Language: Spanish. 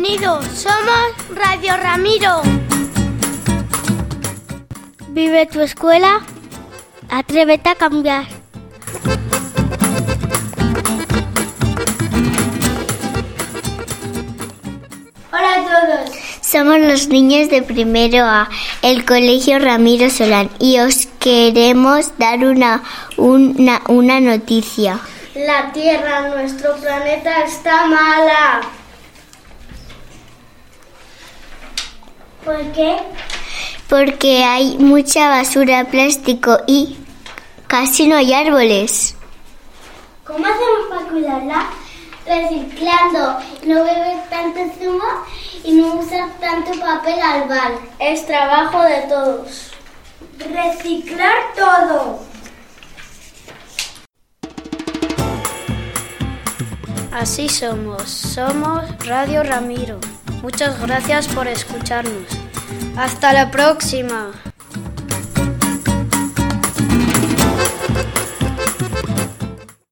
Bienvenidos, somos Radio Ramiro. Vive tu escuela, atrévete a cambiar. Hola a todos. Somos los niños de primero A, el Colegio Ramiro Solán, y os queremos dar una noticia. La Tierra, nuestro planeta, está mala. ¿Por qué? Porque hay mucha basura, plástico y casi no hay árboles. ¿Cómo hacemos para cuidarla? Reciclando, no beber tanto zumo y no usar tanto papel albal. Es trabajo de todos. Reciclar todo. Así somos Radio Ramiro. Muchas gracias por escucharnos. Hasta la próxima.